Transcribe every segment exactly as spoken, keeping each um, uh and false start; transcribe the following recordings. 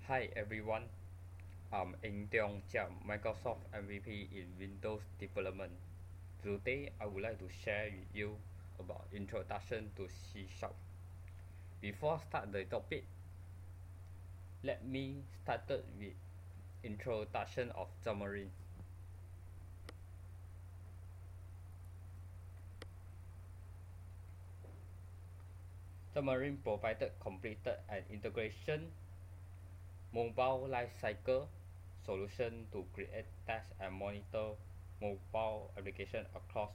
Hi everyone, I'm Eng Tiong Chiam, Microsoft M V P in Windows development. Today I would like to share with you about introduction to C Sharp. Before start the topic, let me start with introduction of Xamarin. Xamarin provided completed and integration mobile lifecycle solution to create, test, and monitor mobile application across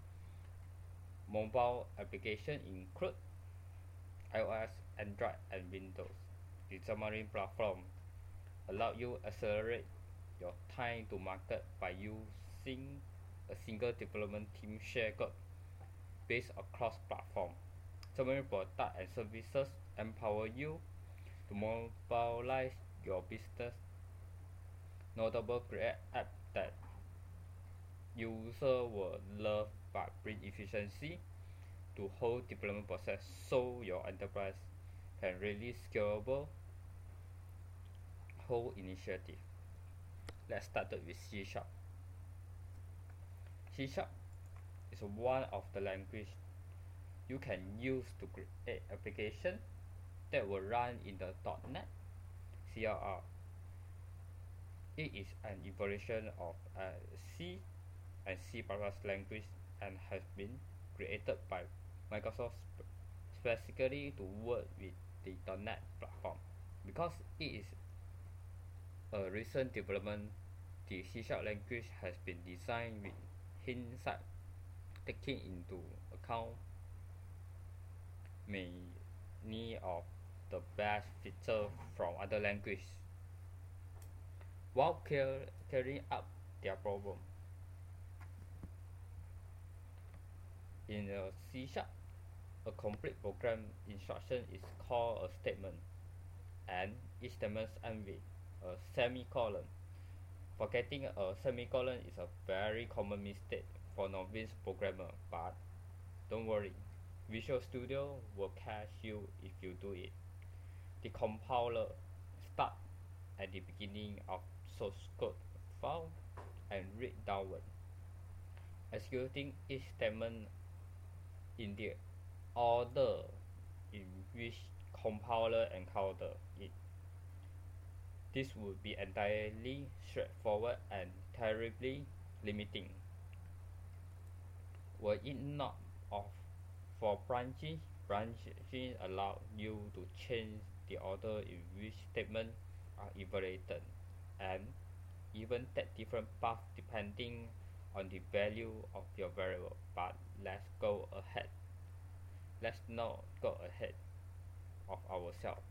mobile application include iOS, Android, and Windows. The Xamarin Platform allows you to accelerate your time to market by using a single development team share code based across platforms. Xamarin products and services empower you to mobilize your business, notable create apps that users will love but bring efficiency to whole development process so your enterprise can really scalable whole initiative. Let's start with C Sharp. C Sharp is one of the language you can use to create application that will run in the .NET C L R. It is an evolution of a C and C++ language and has been created by Microsoft specifically to work with the .NET platform. Because it is a recent development, the C Sharp language has been designed with hindsight, taking into account many of the best features from other languages while carrying out their problem. In a C Sharp, a complete program instruction is called a statement, and each statement ends with a semicolon. Forgetting a semicolon is a very common mistake for novice programmer, but don't worry, Visual Studio will catch you if you do it. The compiler starts at the beginning of source code file and read downward, executing each statement in the order in which compiler encounter it. This would be entirely straightforward and terribly limiting. Were it not of for branching, branching allows you to change the order in which statements are evaluated and even take different paths depending on the value of your variable. But let's go ahead. Let's not go ahead of ourselves.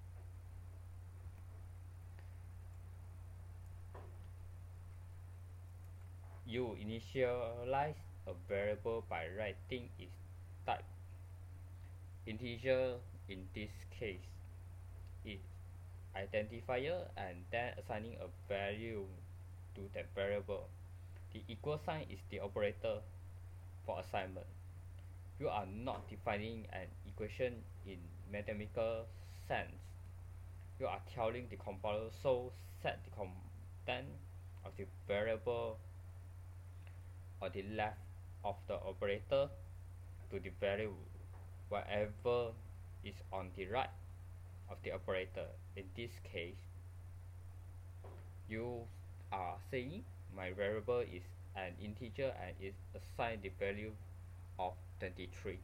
You initialize a variable by writing its type. Integer in this case is identifier and then assigning a value to that variable. The equal sign is the operator for assignment. You are not defining an equation in mathematical sense. You are telling the compiler so set the content of the variable on the left of the operator to the value whatever is on the right of the operator. In this case, you are saying my variable is an integer and is assigned the value of twenty-three.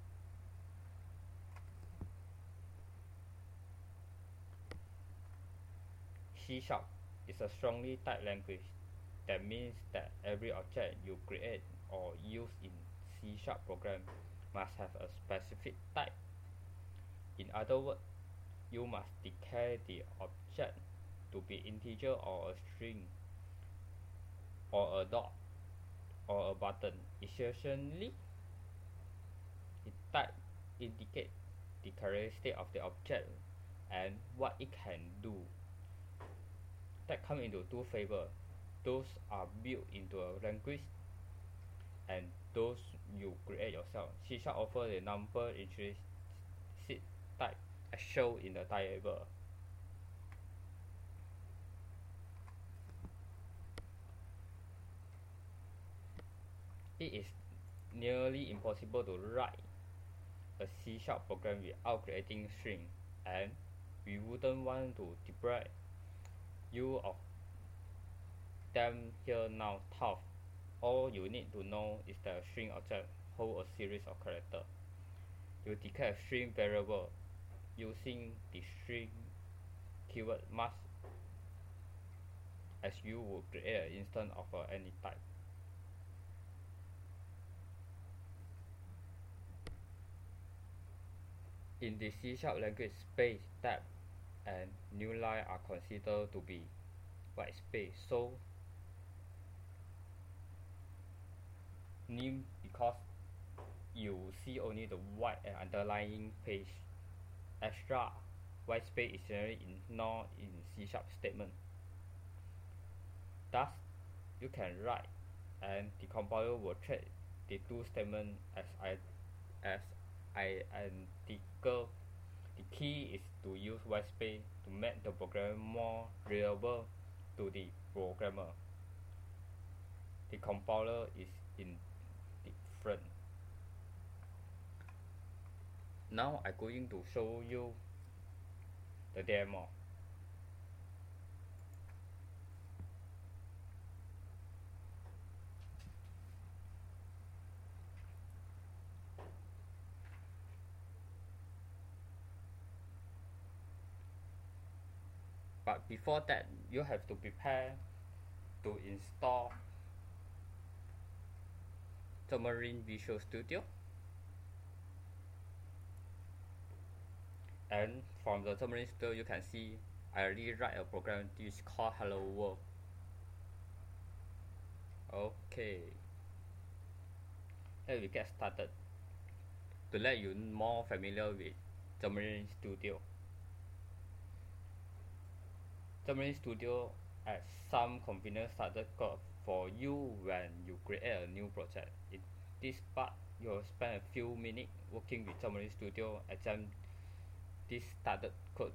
C Sharp is a strongly typed language. That means that every object you create or use in C Sharp program must have a specific type. In other words, you must declare the object to be integer or a string or a dot or a button. Essentially, the type indicates the characteristic of the object and what it can do. That comes into two flavors. Those are built into a language and those you create yourself. C Sharp offers a number implicit type as shown in the table. It is nearly impossible to write a C sharp program without creating string, and we wouldn't want to deprive you of them here now. Tough. All you need to know is that a string object holds a series of characters. You declare a string variable using the string keyword must as you would create an instance of uh, any type. In the C sharp language, space, tab, and new line are considered to be white space. So name because you see only the white and underlying page. Extra white space is generally ignored in C sharp statement. Thus, you can write, and the compiler will treat the two statements as I, as identical. The key is to use white space to make the program more readable to the programmer. The compiler is indifferent. Now I'm going to show you the demo. But before that, you have to prepare to install Xamarin Visual Studio. And from the Xamarin Studio, you can see I already write a program this is called Hello World. Okay, here we get started. To let you more familiar with Xamarin Studio. Xamarin Studio adds some convenient starter code for you when you create a new project. In this part, you will spend a few minutes working with Xamarin Studio and this starter code.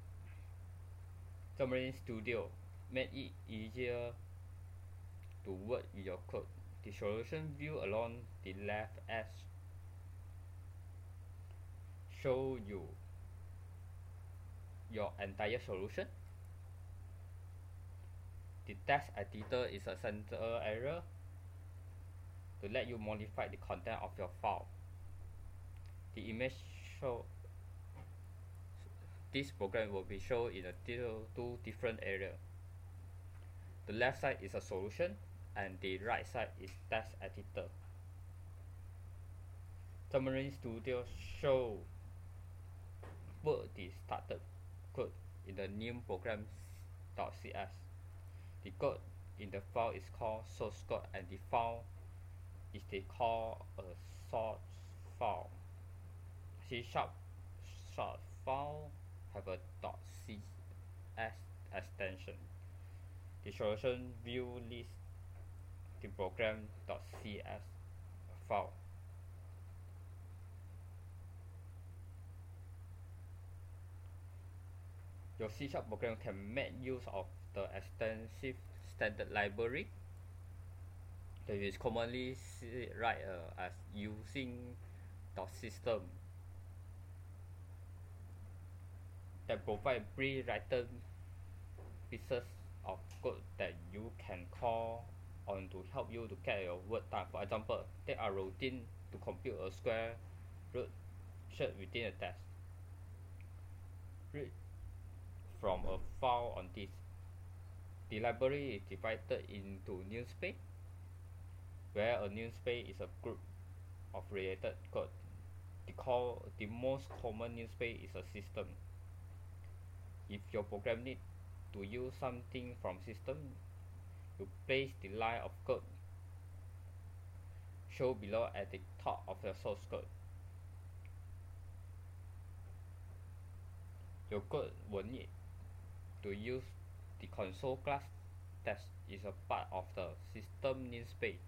Xamarin Studio made it easier to work with your code. The solution view along the left edge show you your entire solution. The text editor is a center area to let you modify the content of your file. The image show this program will be shown in a two different areas. The left side is a solution and the right side is text editor. Xamarin Studio show put the started code in the new program.cs. The code in the file is called source code and the file is they call a source file. C sharp source file have a .cs extension. The solution view lists the program.cs file. Your C sharp program can make use of the extensive standard library that is commonly write uh, as using .system that provide pre-written pieces of code that you can call on to help you to get your work done. For example, take a routine to compute a square root shared within a text. Read from a file on this. The library is divided into namespace, where a namespace is a group of related code. The, call, the most common namespace is a system. If your program needs to use something from system, you place the line of code shown below at the top of the source code. Your code will need to use the console class that is a part of the system namespace.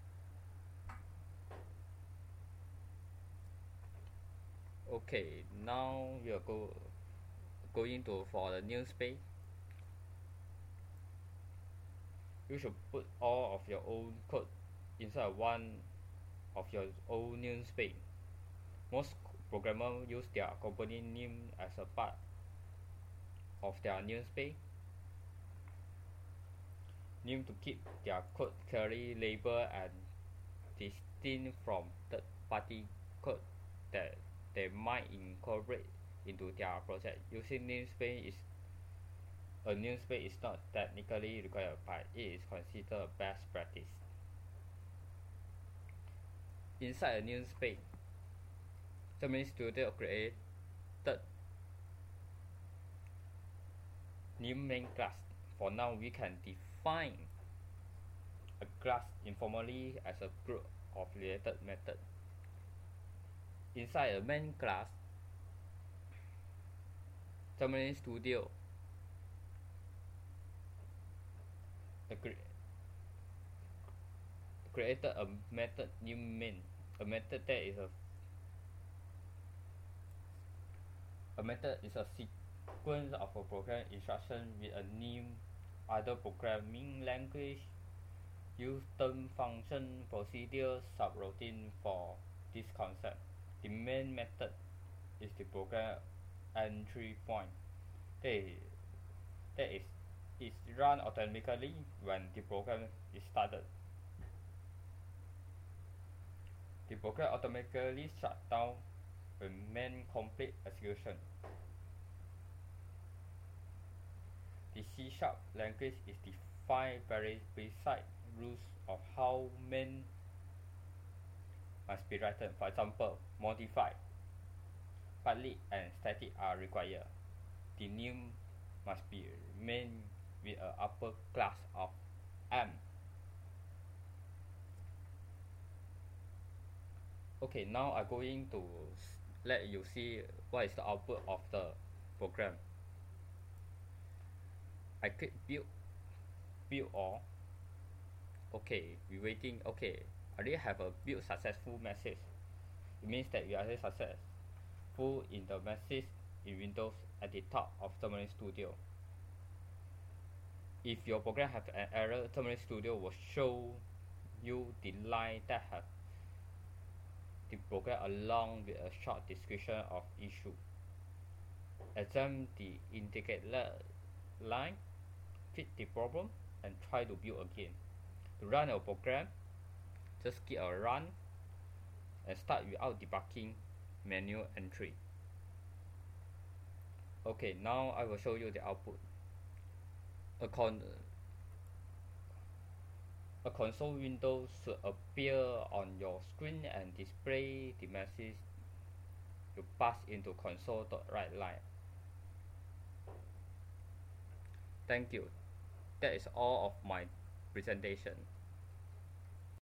Okay, now we are go, going to for the namespace. You should put all of your own code inside one of your own namespace. Most programmers use their company name as a part of their namespace name to keep their code clearly labeled and distinct from third-party code that they might incorporate into their project. Using namespace is a namespace is not technically required, but it is considered best practice. Inside a namespace, Germany Studio created new main class. For now, we can define a class informally as a group of related methods. Inside a main class, Germany Studio created a method new main. A method that is a a method is a sequence of a program instruction with a new other programming language. Use term function procedure subroutine for this concept. The main method is the program entry point. That is, that is is run automatically when the program is started. The program automatically shuts down when main complete execution. The C sharp language is defined very precise rules of how main must be written. For example, modify, public and static are required. The name must be main with an upper class of M. Okay, now I'm going to let you see what is the output of the program. I click build, build all. Okay, we waiting. Okay, I already have a build successful message. It means that we are already successful in the message in Windows at the top of Terminal Studio. If your program has an error, Terminal Studio will show you the line that has the program along with a short description of issue. Examine the indicated line, fix the problem, and try to build again. To run a program, just click a run and start without debugging manual entry. Okay, now I will show you the output. A con A console window should appear on your screen and display the message you pass into console.writeLine. Thank you. That is all of my presentation.